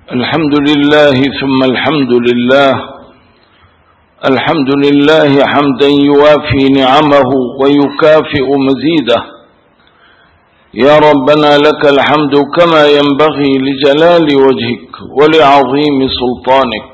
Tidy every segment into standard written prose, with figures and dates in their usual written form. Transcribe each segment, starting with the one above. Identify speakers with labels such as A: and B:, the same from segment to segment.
A: الحمد لله ثم الحمد لله. الحمد لله حمدا يوافي نعمه ويكافئ مزيده. يا ربنا لك الحمد كما ينبغي لجلال وجهك ولعظيم سلطانك.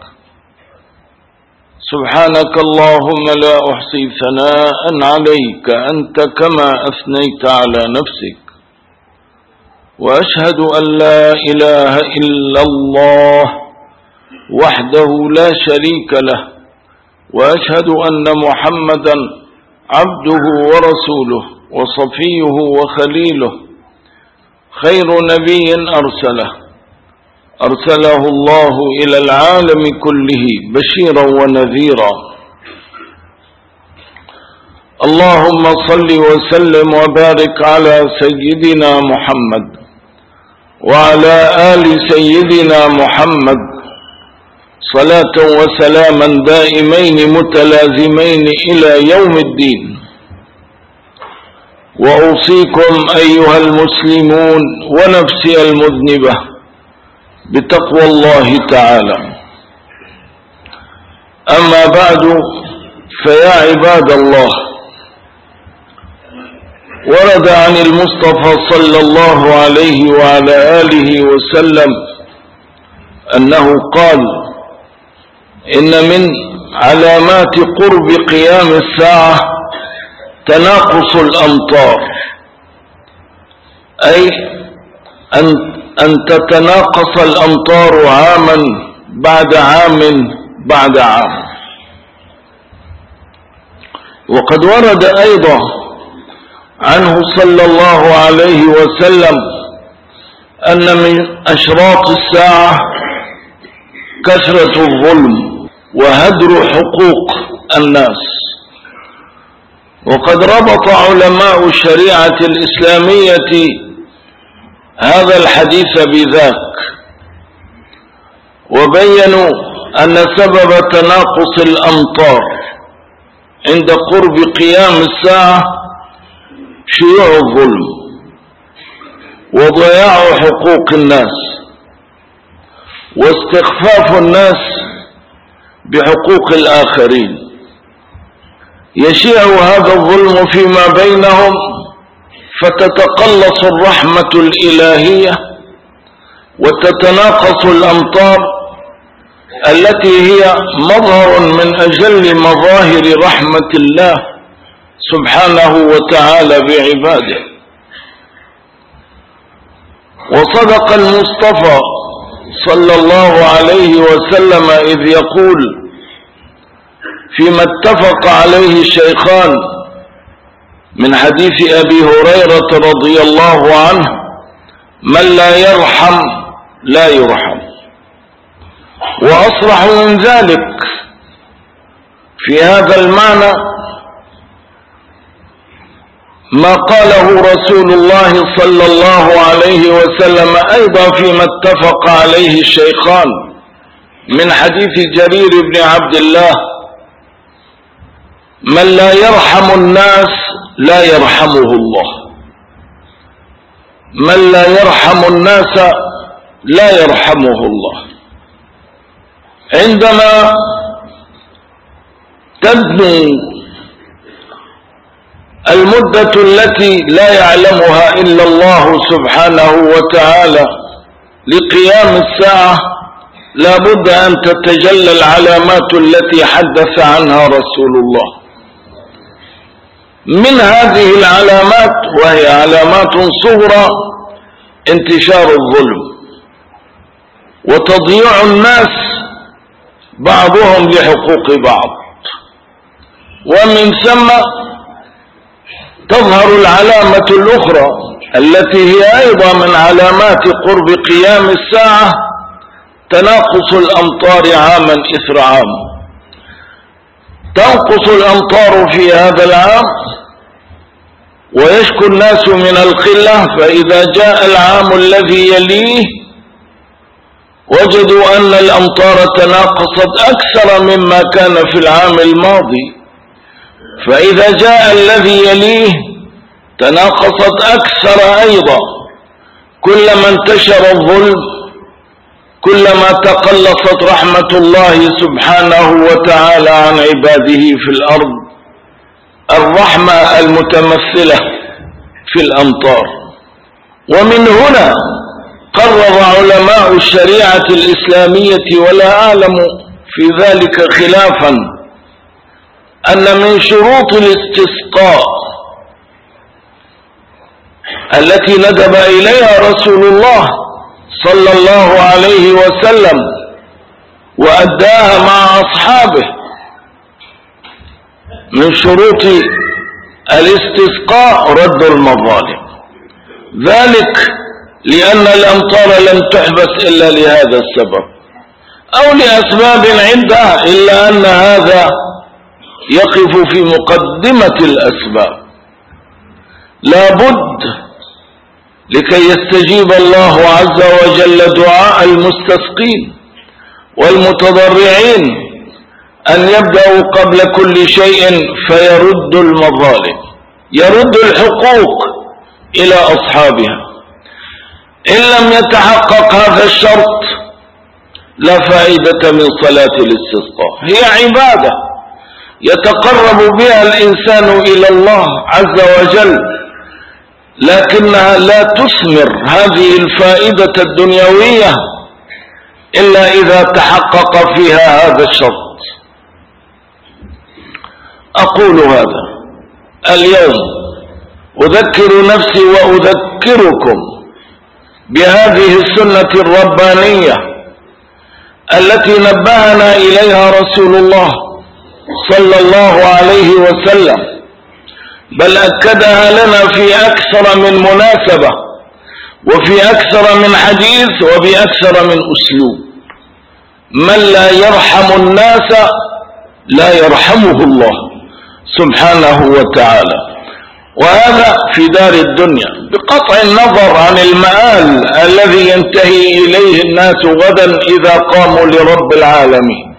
A: سبحانك اللهم لا أحصي ثناء عليك أنت كما أثنيت على نفسك، وأشهد أن لا إله إلا الله وحده لا شريك له، وأشهد أن محمدا عبده ورسوله وصفيه وخليله، خير نبي أرسله الله إلى العالم كله بشيرا ونذيرا. اللهم صل وسلم وبارك على سيدنا محمد وعلى آل سيدنا محمد صلاة وسلاما دائمين متلازمين إلى يوم الدين. وأوصيكم أيها المسلمون ونفسي المذنبة بتقوى الله تعالى. أما بعد، فيا عباد الله، ورد عن المصطفى صلى الله عليه وعلى آله وسلم أنه قال: إن من علامات قرب قيام الساعة تناقص الأمطار، أي أن تتناقص الأمطار عاما بعد عام بعد عام. وقد ورد أيضا عنه صلى الله عليه وسلم أن من أشراط الساعة كثرة الظلم وهدر حقوق الناس. وقد ربط علماء الشريعة الإسلامية هذا الحديث بذاك، وبينوا أن سبب تناقص الأمطار عند قرب قيام الساعة شيوع الظلم وضياع حقوق الناس واستخفاف الناس بحقوق الآخرين. يشيع هذا الظلم فيما بينهم فتتقلص الرحمة الإلهية وتتناقص الأمطار التي هي مظهر من أجل مظاهر رحمة الله سبحانه وتعالى بعباده. وصدق المصطفى صلى الله عليه وسلم إذ يقول فيما اتفق عليه الشيخان من حديث أبي هريرة رضي الله عنه: من لا يرحم لا يرحم. وأصرح من ذلك في هذا المعنى ما قاله رسول الله صلى الله عليه وسلم أيضا فيما اتفق عليه الشيخان من حديث جرير بن عبد الله: من لا يرحم الناس لا يرحمه الله. من لا يرحم الناس لا يرحمه الله. عندما تبني المدة التي لا يعلمها إلا الله سبحانه وتعالى لقيام الساعة، لا بد أن تتجلى العلامات التي حدث عنها رسول الله. من هذه العلامات، وهي علامات صغرى: انتشار الظلم وتضييع الناس بعضهم لحقوق بعض. ومن ثم تظهر العلامة الأخرى التي هي أيضا من علامات قرب قيام الساعة: تناقص الأمطار عاما إثر عام. تنقص الأمطار في هذا العام ويشكو الناس من القلة، فإذا جاء العام الذي يليه وجدوا أن الأمطار تناقصت أكثر مما كان في العام الماضي، فإذا جاء الذي يليه تناقصت أكثر أيضا. كلما انتشر الظلم كلما تقلصت رحمة الله سبحانه وتعالى عن عباده في الأرض، الرحمة المتمثلة في الأمطار. ومن هنا قرر علماء الشريعة الإسلامية، ولا أعلم في ذلك خلافا، أن من شروط الاستسقاء التي ندب إليها رسول الله صلى الله عليه وسلم وأداها مع أصحابه، من شروط الاستسقاء رد المظالم، ذلك لأن الأمطار لم تحبس إلا لهذا السبب أو لأسباب عدة، إلا أن هذا يقف في مقدمة الأسباب. لا بد لكي يستجيب الله عز وجل دعاء المستسقين والمتضرعين أن يبدأوا قبل كل شيء فيرد المظالم، يرد الحقوق إلى أصحابها. إن لم يتحقق هذا الشرط لا فائدة من صلاة الاستسقاء. هي عبادة يتقرب بها الإنسان إلى الله عز وجل، لكنها لا تثمر هذه الفائدة الدنيوية إلا إذا تحقق فيها هذا الشرط. أقول هذا اليوم أذكر نفسي وأذكركم بهذه السنة الربانية التي نبهنا إليها رسول الله صلى الله عليه وسلم، بل أكدها لنا في أكثر من مناسبة وفي أكثر من حديث وبأكثر من أسلوب. من لا يرحم الناس لا يرحمه الله سبحانه وتعالى، وهذا في دار الدنيا بقطع النظر عن المآل الذي ينتهي إليه الناس غدا إذا قاموا لرب العالمين.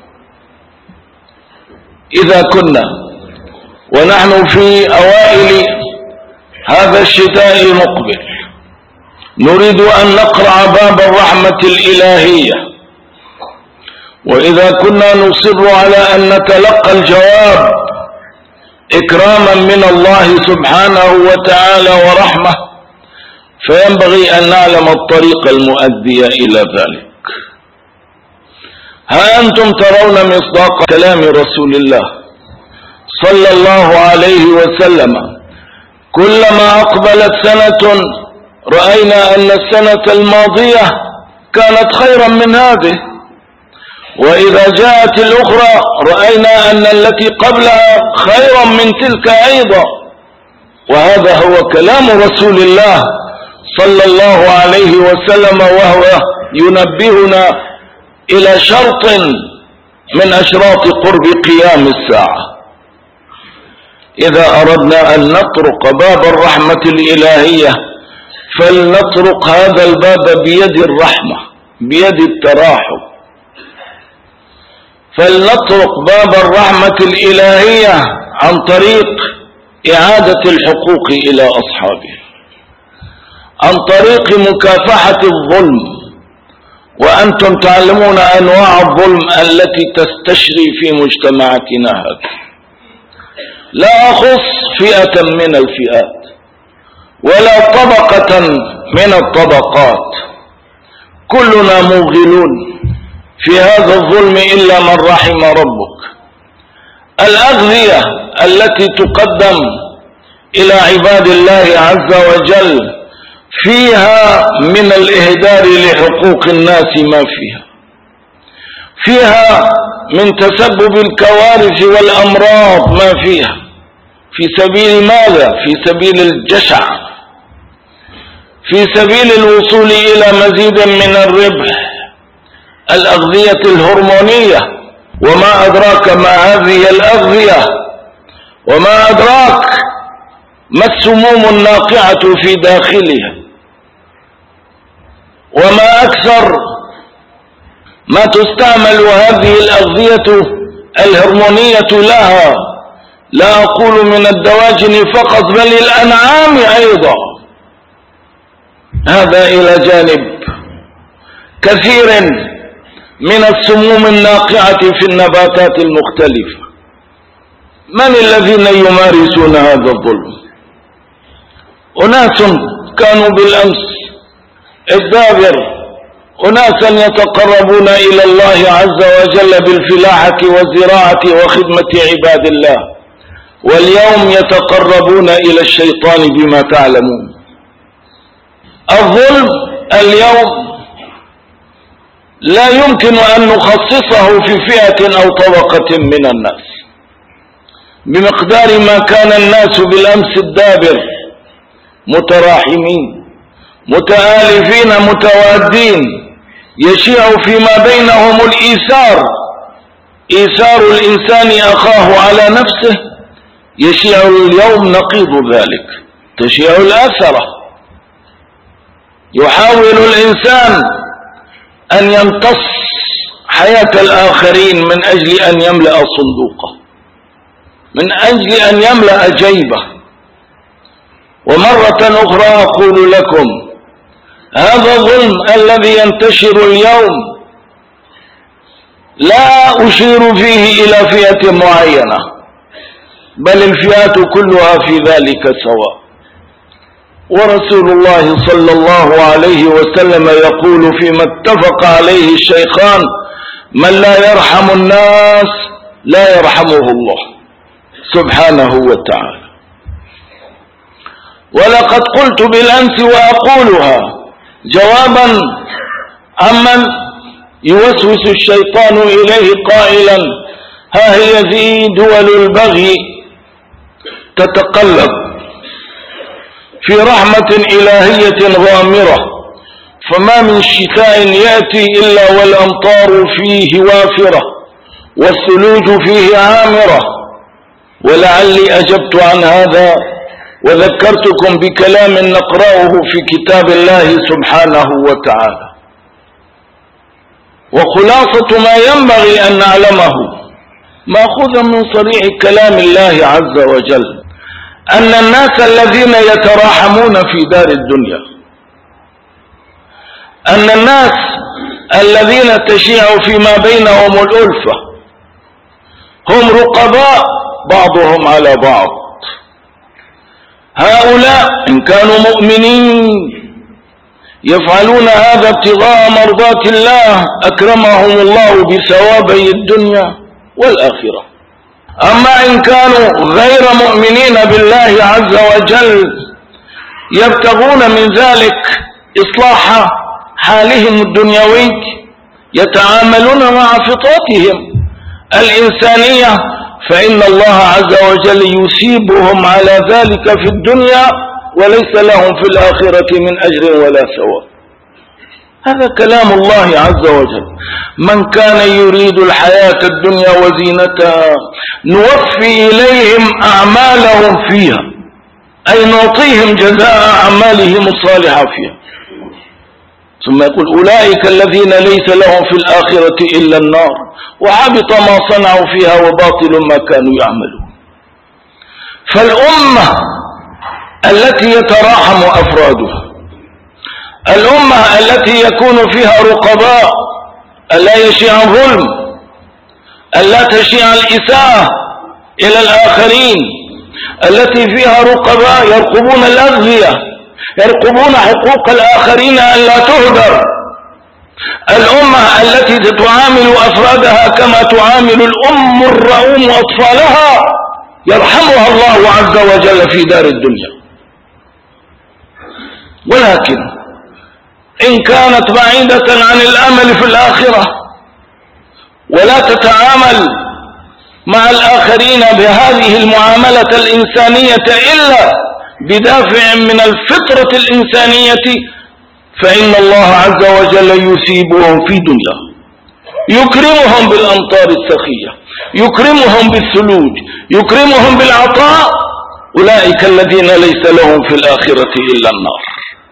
A: إذا كنا ونحن في أوائل هذا الشتاء المقبل نريد أن نقرع باب الرحمة الإلهية، وإذا كنا نصر على أن نتلقى الجواب إكراما من الله سبحانه وتعالى ورحمة، فينبغي أن نعلم الطريق المؤدي إلى ذلك. ها أنتم ترون مصداق كلام رسول الله صلى الله عليه وسلم، كلما أقبلت سنة رأينا أن السنة الماضية كانت خيرا من هذه، وإذا جاءت الأخرى رأينا أن التي قبلها خيرا من تلك أيضا. وهذا هو كلام رسول الله صلى الله عليه وسلم، وهو ينبهنا إلى شرط من أشراط قرب قيام الساعة. إذا أردنا أن نطرق باب الرحمة الإلهية فلنطرق هذا الباب بيد الرحمة، بيد التراحم، فلنطرق باب الرحمة الإلهية عن طريق إعادة الحقوق إلى أصحابه، عن طريق مكافحة الظلم. وأنتم تعلمون أنواع الظلم التي تستشري في مجتمعاتنا هذا. لا أخص فئة من الفئات ولا طبقة من الطبقات، كلنا موغلون في هذا الظلم إلا من رحم ربك. الأغذية التي تقدم إلى عباد الله عز وجل فيها من الإهدار لحقوق الناس ما فيها من تسبب الكوارث والأمراض ما فيها، في سبيل ماذا؟ في سبيل الجشع، في سبيل الوصول إلى مزيد من الربح. الأغذية الهرمونية، وما أدراك ما هذه الأغذية، وما أدراك ما السموم الناقعة في داخلها، وما أكثر ما تستعمل هذه الأغذية الهرمونية لها. لا أقول من الدواجن فقط بل الأنعام أيضا. هذا إلى جانب. كثير من السموم الناقعة في النباتات المختلفة. من الذين يمارسون هذا الظلم؟ أناس كانوا بالأمس الدابر أناسا يتقربون إلى الله عز وجل بالفلاحة والزراعة وخدمة عباد الله، واليوم يتقربون إلى الشيطان بما تعلمون. الظلم اليوم لا يمكن أن نخصصه في فئة أو طبقة من الناس، بمقدار ما كان الناس بالأمس الدابر متراحمين متآلفين متوادين، يشيع فيما بينهم الإيثار، إيثار الإنسان أخاه على نفسه. يشيع اليوم نقيض ذلك، تشيع الأثرة. يحاول الإنسان أن يمتص حياة الآخرين من أجل أن يملأ صندوقه، من أجل أن يملأ جيبه. ومرة أخرى أقول لكم هذا الظلم الذي ينتشر اليوم لا أشير فيه إلى فئة معينة، بل الفئات كلها في ذلك سواء. ورسول الله صلى الله عليه وسلم يقول فيما اتفق عليه الشيخان: من لا يرحم الناس لا يرحمه الله سبحانه وتعالى. ولقد قلت بالأمس وأقولها جوابا عمن يوسوس الشيطان إليه قائلا: ها هي ذي دول البغي تتقلب في رحمة إلهية غامرة، فما من شتاء يأتي إلا والأمطار فيه وافرة والثلوج فيه عامرة. ولعلي أجبت عن هذا وذكرتكم بكلام نقرأه في كتاب الله سبحانه وتعالى. وخلاصة ما ينبغي أن نعلمه مأخوذا من صريح كلام الله عز وجل أن الناس الذين يتراحمون في دار الدنيا، أن الناس الذين تشيع فيما بينهم الألفة هم رقباء بعضهم على بعض. هؤلاء إن كانوا مؤمنين يفعلون هذا ابتغاء مرضات الله أكرمهم الله بثوابي الدنيا والآخرة. أما إن كانوا غير مؤمنين بالله عز وجل يبتغون من ذلك إصلاح حالهم الدنيوي، يتعاملون مع فطرتهم الإنسانية، فإن الله عز وجل يثيبهم على ذلك في الدنيا وليس لهم في الآخرة من أجر ولا ثواب. هذا كلام الله عز وجل: من كان يريد الحياة الدنيا وزينتها نوفي إليهم أعمالهم فيها، أي نعطيهم جزاء أعمالهم الصالحة فيها. ثم يقول: أولئك الذين ليس لهم في الآخرة إلا النار وحبط ما صنعوا فيها وباطل ما كانوا يعملون. فالأمة التي يتراحم أفرادها، الأمة التي يكون فيها رقباء، ألا يشيع الظلم، ألا تشيع الإساءة إلى الآخرين، التي فيها رقباء يرقبون الأغذية، يرقبون حقوق الآخرين ألا تهدر، الأمة التي تعامل أفرادها كما تعامل الأم الرؤوم أطفالها، يرحمها الله عز وجل في دار الدنيا. ولكن إن كانت بعيدة عن الأمل في الآخرة ولا تتعامل مع الآخرين بهذه المعاملة الإنسانية إلا بدافع من الفطرة الإنسانية، فإن الله عز وجل يثيبهم في دنيا، يكرمهم بالأمطار السخية، يكرمهم بالثلوج، يكرمهم بالعطاء. أولئك الذين ليس لهم في الآخرة إلا النار.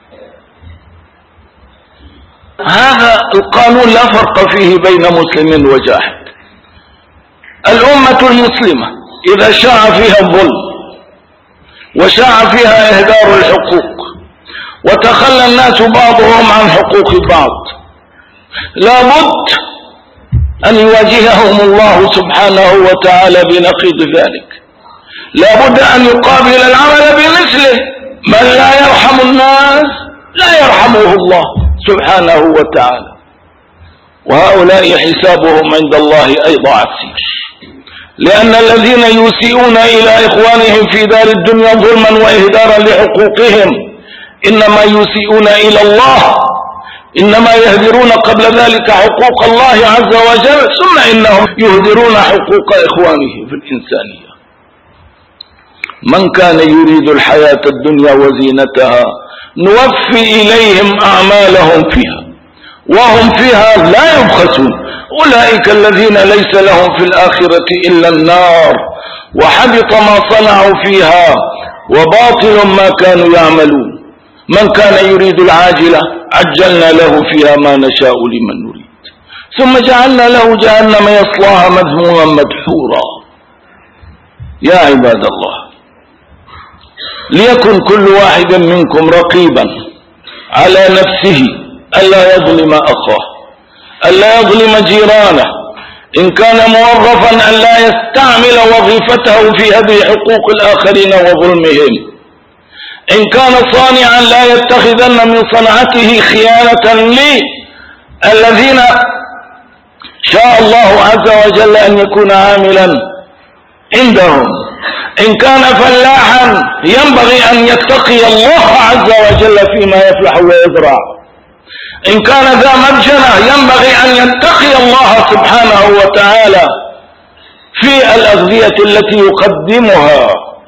A: هذا القانون لا فرق فيه بين مسلم وجاحد. الأمة المسلمة إذا شاع فيها الظلم وشاع فيها إهدار الحقوق وتخلى الناس بعضهم عن حقوق بعض لابد أن يواجههم الله سبحانه وتعالى بنقيض ذلك. لابد أن يقابل العمل بمثله. من لا يرحم الناس لا يرحمه الله سبحانه وتعالى، وهؤلاء حسابهم عند الله أيضا عسير، لأن الذين يسيئون إلى إخوانهم في دار الدنيا ظلما وإهدارا لحقوقهم إنما يسيئون إلى الله، إنما يهدرون قبل ذلك حقوق الله عز وجل، ثم إنهم يهدرون حقوق إخوانهم في الإنسانية. من كان يريد الحياة الدنيا وزينتها نوفي إليهم أعمالهم فيها وهم فيها لا يبخسون. أولئك الذين ليس لهم في الآخرة إلا النار وحبط ما صنعوا فيها وباطل ما كانوا يعملون. من كان يريد العاجلة عجلنا له فيها ما نشاء لمن نريد ثم جعلنا له جهنم يصلاها مذموما مدحورا. يا عباد الله، ليكن كل واحد منكم رقيبا على نفسه ألا يظلم أخاه، ألا يظلم جيرانه، إن كان موظفا ألا يستعمل وظيفته في هدم حقوق الآخرين وظلمهم، إن كان صانعا لا يتخذن من صنعته خيانة للذين شاء الله عز وجل أن يكون عاملا عندهم، إن كان فلاحا ينبغي أن يتقي الله عز وجل فيما يفلح ويزرع، إن كان ذا مبجنة ينبغي أن يتقي الله سبحانه وتعالى في الأغذية التي يقدمها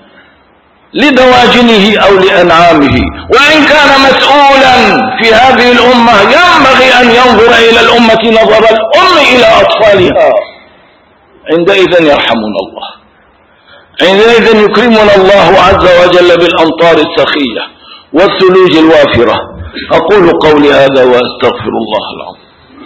A: لدواجنه أو لأنعامه، وإن كان مسؤولا في هذه الأمة ينبغي أن ينظر إلى الأمة نظر الأم إلى أطفالها. عندئذ يرحمنا الله، عندئذ يكرمنا الله عز وجل بالأمطار السخية والثلوج الوافرة. أقول قولي هذا وأستغفر الله العظيم.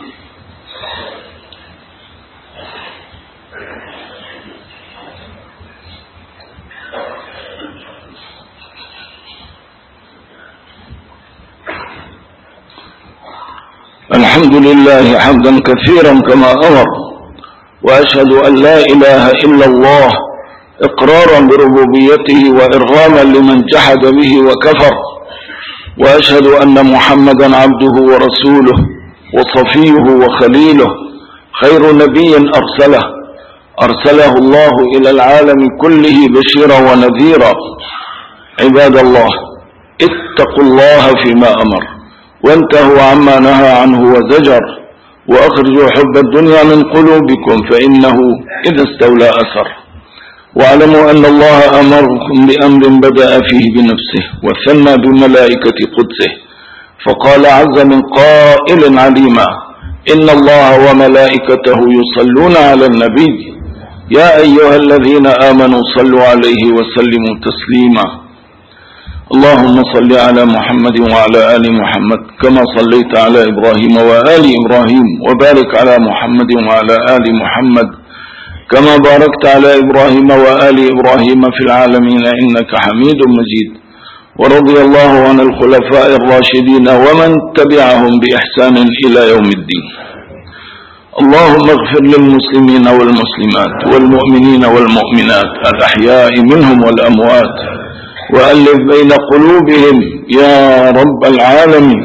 A: الحمد لله حمدا كثيرا كما أمر، وأشهد أن لا إله إلا الله إقرارا بربوبيته وإرغاما لمن جحد به وكفر، وأشهد أن محمدا عبده ورسوله وصفيه وخليله، خير نبي أرسله الله إلى العالم كله بشيرا ونذيرا. عباد الله، اتقوا الله فيما أمر وانتهوا عما نهى عنه وزجر، وأخرجوا حب الدنيا من قلوبكم فإنه إذا استولى أثر. واعلموا أن الله أمركم بأمر بدأ فيه بنفسه وثنى بملائكة قدسه، فقال عز من قائل عليما: إن الله وملائكته يصلون على النبي يا أيها الذين آمنوا صلوا عليه وسلموا تسليما. اللهم صل على محمد وعلى آل محمد كما صليت على إبراهيم وآل إبراهيم، وبارك على محمد وعلى آل محمد كما باركت على إبراهيم وآل إبراهيم في العالمين إنك حميد مجيد. ورضي الله عن الخلفاء الراشدين ومن تبعهم بإحسان إلى يوم الدين. اللهم اغفر للمسلمين والمسلمات والمؤمنين والمؤمنات الأحياء منهم والأموات، وألف بين قلوبهم يا رب العالمين.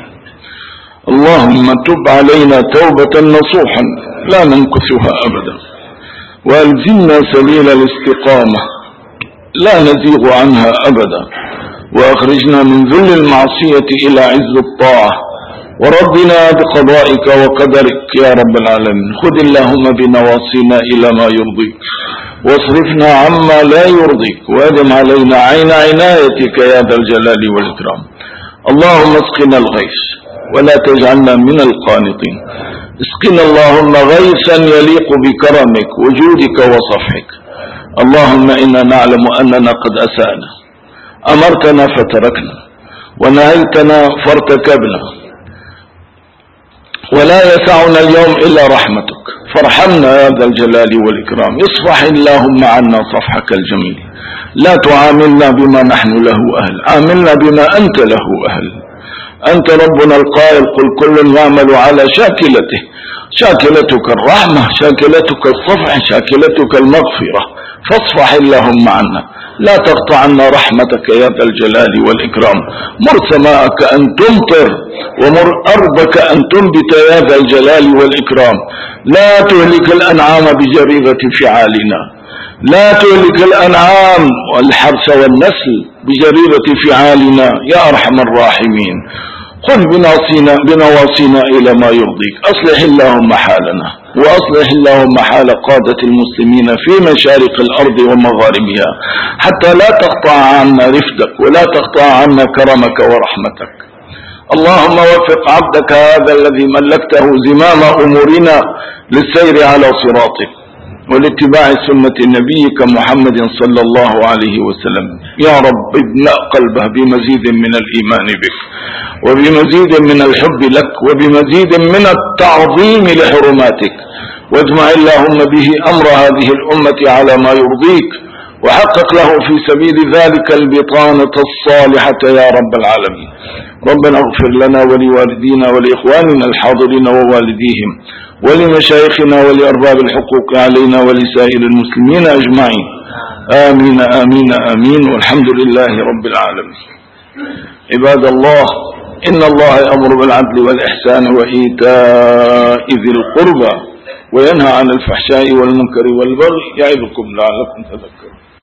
A: اللهم تب علينا توبة نصوحا لا ننكثها أبدا، وألزمنا سبيل الاستقامة لا نزيغ عنها أبدا، وأخرجنا من ذل المعصية إلى عز الطاعة، وربنا بقضائك وقدرك يا رب العالمين. خذ اللهم بنواصينا إلى ما يرضيك، واصرفنا عما لا يرضيك، وأدم علينا عين عنايتك يا ذا الجلال والإكرام. اللهم اسقنا الغيث ولا تجعلنا من القانطين. اسقنا اللهم غيثا يليق بكرمك وجودك وصفحك. اللهم إنا نعلم أننا قد أسأنا، أمرتنا فتركنا، ونهيتنا فارتكبنا، ولا يسعنا اليوم إلا رحمتك، فارحمنا يا ذا الجلال والإكرام. اصفح اللهم عنا صفحك الجميل، لا تعاملنا بما نحن له أهل، عاملنا بما أنت له أهل. أنت ربنا القائل قل كل يعمل على شاكلته، شاكلتك الرحمة، شاكلتك الصفح، شاكلتك المغفرة، فاصفح اللهم عنا، لا تقطع عنا رحمتك يا ذا الجلال والإكرام. مر سماءك أن تمطر، ومر أرضك أن تنبت يا ذا الجلال والإكرام. لا تهلك الأنعام بجريرة فعالنا، لا تهلك الأنعام والحرث والنسل بجريرة فعالنا يا أرحم الراحمين. خذ بنواصينا إلى ما يرضيك. أصلح اللهم حالنا، وأصلح اللهم حال قادة المسلمين في مشارق الأرض ومغاربها، حتى لا تقطع عنا رفدك ولا تقطع عنا كرمك ورحمتك. اللهم وفق عبدك هذا الذي ملكته زمام أمورنا للسير على صراطك والاتباع سنة نبيك محمد صلى الله عليه وسلم. يا رب ابنأ قلبه بمزيد من الإيمان بك، وبمزيد من الحب لك، وبمزيد من التعظيم لحرماتك، واجمع اللهم به أمر هذه الأمة على ما يرضيك، وحقق له في سبيل ذلك البطانة الصالحة يا رب العالمين. ربنا اغفر لنا ولوالدينا ولإخواننا الحاضرين ووالديهم ولمشايخنا ولأرباب الحقوق علينا ولسائر المسلمين أجمعين. آمين آمين آمين، والحمد لله رب العالمين. عباد الله، إن الله يأمر بالعدل والإحسان وإيتاء ذي القربى وينهى عن الفحشاء والمنكر والبغي يعظكم لعلكم تذكرون.